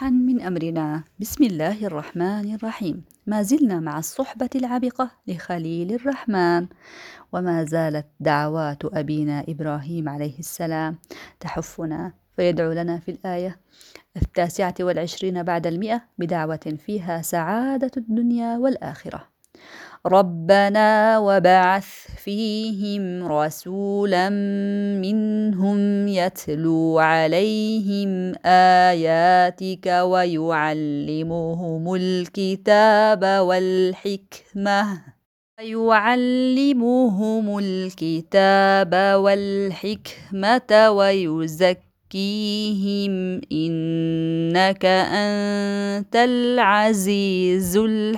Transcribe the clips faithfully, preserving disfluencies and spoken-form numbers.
صلاحا من أمرنا. بسم الله الرحمن الرحيم. ما زلنا مع الصحبة العبقة لخليل الرحمن، وما زالت دعوات أبينا إبراهيم عليه السلام تحفنا، فيدعو لنا في الآية التاسعة والعشرين بعد المئة بدعوة فيها سعادة الدنيا والآخرة: ربنا وبعث فيهم رسولا منهم يتلو عليهم آياتك ويعلمهم الكتاب والحكمة ويعلمهم الكتاب والحكمة ويزكيهم إنك أنت العزيز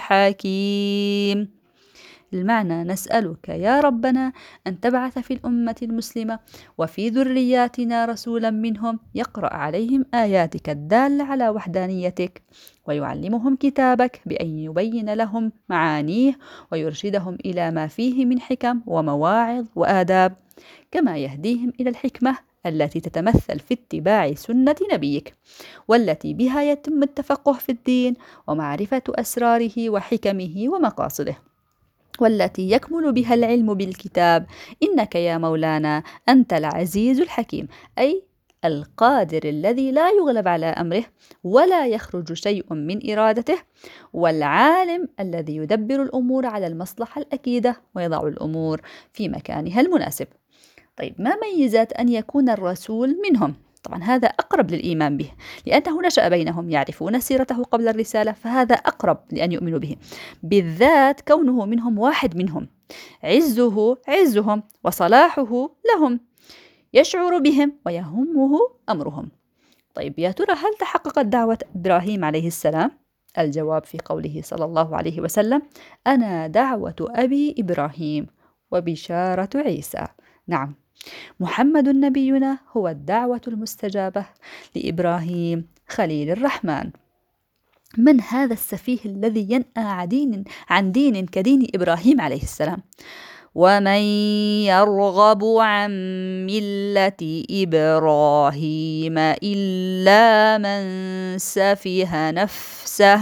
الحكيم. المعنى: نسألك يا ربنا أن تبعث في الأمة المسلمة وفي ذرياتنا رسولا منهم يقرأ عليهم آياتك الدالة على وحدانيتك، ويعلمهم كتابك بأن يبين لهم معانيه ويرشدهم إلى ما فيه من حكم ومواعظ وآداب، كما يهديهم إلى الحكمة التي تتمثل في اتباع سنة نبيك، والتي بها يتم التفقه في الدين ومعرفة أسراره وحكمه ومقاصده، والتي يكمل بها العلم بالكتاب. إنك يا مولانا أنت العزيز الحكيم، أي القادر الذي لا يغلب على أمره ولا يخرج شيء من إرادته، والعالم الذي يدبر الأمور على المصلحة الأكيدة ويضع الأمور في مكانها المناسب. طيب، ما ميزات أن يكون الرسول منهم؟ طبعا هذا أقرب للإيمان به، لأنه نشأ بينهم، يعرفون سيرته قبل الرسالة، فهذا أقرب لأن يؤمنوا به، بالذات كونه منهم واحد منهم، عزه عزهم وصلاحه لهم، يشعر بهم ويهمه أمرهم. طيب يا ترى، هل تحققت دعوة إبراهيم عليه السلام؟ الجواب في قوله صلى الله عليه وسلم: أنا دعوة أبي إبراهيم وبشارة عيسى. نعم، محمد نبينا هو الدعوة المستجابة لإبراهيم خليل الرحمن. من هذا السفيه الذي ينأى عن دين, عن دين كدين إبراهيم عليه السلام؟ ومن يرغب عن ملة إبراهيم إلا من سفه نفسه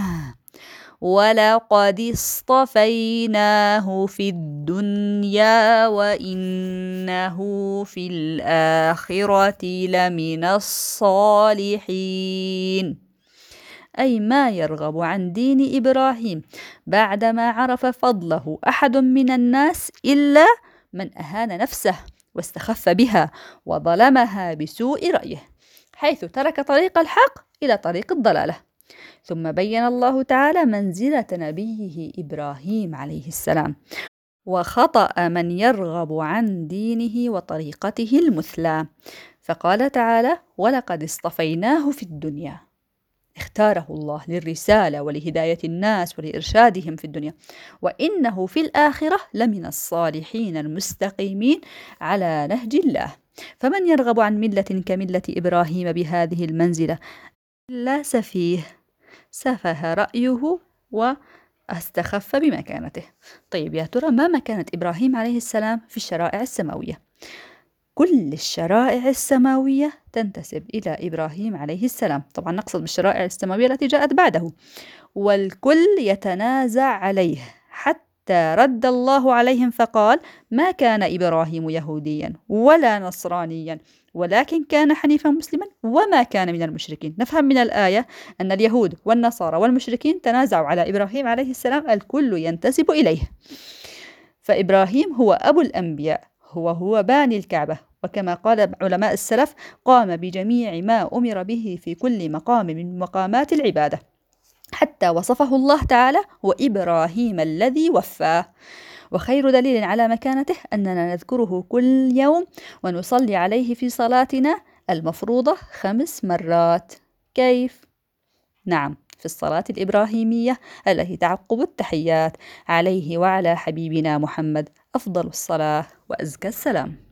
ولقد اصطفيناه في الدنيا وإنه في الآخرة لمن الصالحين. أي ما يرغب عن دين إبراهيم بعدما عرف فضله أحد من الناس إلا من أهان نفسه واستخف بها وظلمها بسوء رأيه، حيث ترك طريق الحق إلى طريق الضلالة. ثم بين الله تعالى منزلة نبيه إبراهيم عليه السلام وخطأ من يرغب عن دينه وطريقته المثلى، فقال تعالى: ولقد اصطفيناه في الدنيا. اختاره الله للرسالة ولهداية الناس ولإرشادهم في الدنيا، وإنه في الآخرة لمن الصالحين المستقيمين على نهج الله. فمن يرغب عن ملة كملة إبراهيم بهذه المنزلة لا سفيه سفه رأيه واستخف بمكانته. طيب يا ترى، ما مكانة إبراهيم عليه السلام في الشرائع السماوية؟ كل الشرائع السماوية تنتسب إلى إبراهيم عليه السلام، طبعا نقصد بالشرائع السماوية التي جاءت بعده، والكل يتنازع عليه، حتى رد الله عليهم فقال: ما كان إبراهيم يهوديا ولا نصرانيا ولكن كان حنيفا مسلما وما كان من المشركين. نفهم من الآية أن اليهود والنصارى والمشركين تنازعوا على إبراهيم عليه السلام، الكل ينتسب إليه. فإبراهيم هو أبو الأنبياء، هو هو باني الكعبة، وكما قال علماء السلف: قام بجميع ما أمر به في كل مقام من مقامات العبادة، حتى وصفه الله تعالى: وإبراهيم الذي وفاه. وخير دليل على مكانته أننا نذكره كل يوم ونصلي عليه في صلاتنا المفروضة خمس مرات. كيف؟ نعم، في الصلاة الإبراهيمية التي تعقب التحيات، عليه وعلى حبيبنا محمد أفضل الصلاة وأزكى السلام.